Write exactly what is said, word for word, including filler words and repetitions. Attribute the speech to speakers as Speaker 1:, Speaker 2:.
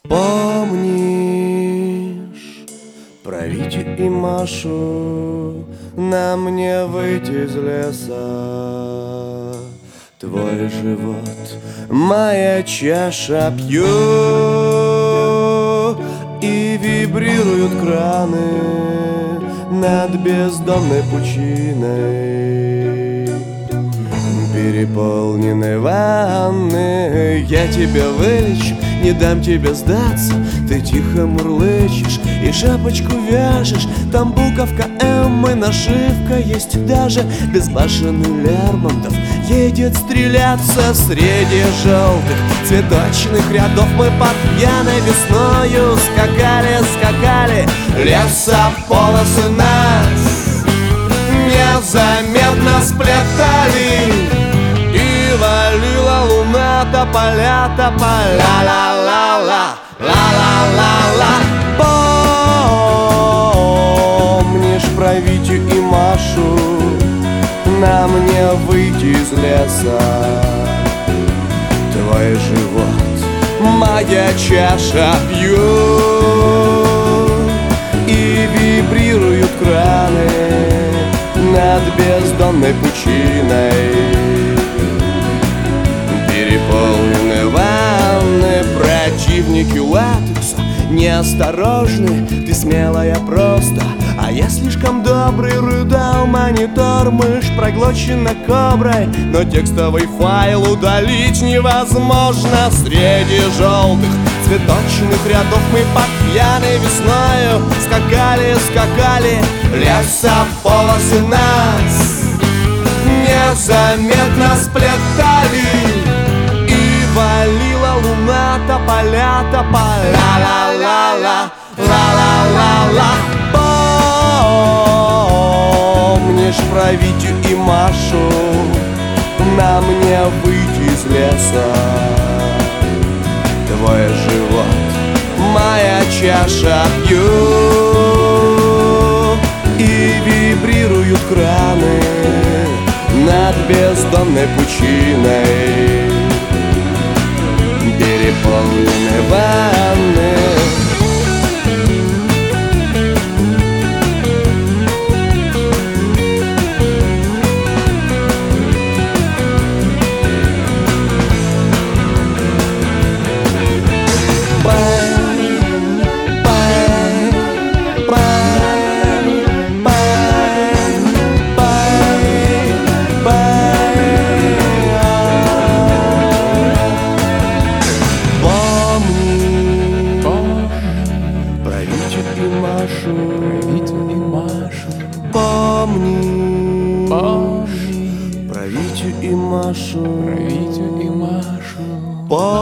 Speaker 1: Помнишь про Витю и Машу? На мне выйти из леса. Твой живот, моя чаша, пью, и вибрируют краны над бездонной пучиной. Переполнены ванны, я тебя вылечу, не дам тебе сдаться. Ты тихо мурлычешь и шапочку вяжешь. Там буковка М и нашивка есть даже. Безбашенный Лермонтов едет стреляться. Среди желтых цветочных рядов мы под пьяной весною скакали, скакали. Лесополосы нас незаметно сплетали, и валила луна тополя, тополя. Ла-ла-ла-ла, ла-ла-ла-ла. Помнишь про Витю и Машу? На мне выйти из леса. Твой живот, моя чаша, пью, и вибрируют краны над бездонной пучиной. Переполнены ванны, противники латекса неосторожны. Ты смелая просто, а я слишком добрый. Рыдал монитор, мышь проглочена коброй, но текстовый файл удалить невозможно. Среди желтых цветочных рядов мы под пьяной весною скакали, скакали. Лесополосы нас незаметно сплетали, и валила луна тополя, тополя. Ла-ла-ла-ла, ла-ла-ла-ла. Помнишь про Витю и Машу? На мне выйти из леса. Твой живот, моя чаша, пью, и вибрируют краны над бездонной пучиной. Переполнены ванны.
Speaker 2: Про Витю и Машу.
Speaker 1: Помни,
Speaker 2: Помни
Speaker 1: про Витю и Машу.
Speaker 2: про Витю и Машу.
Speaker 1: Помни.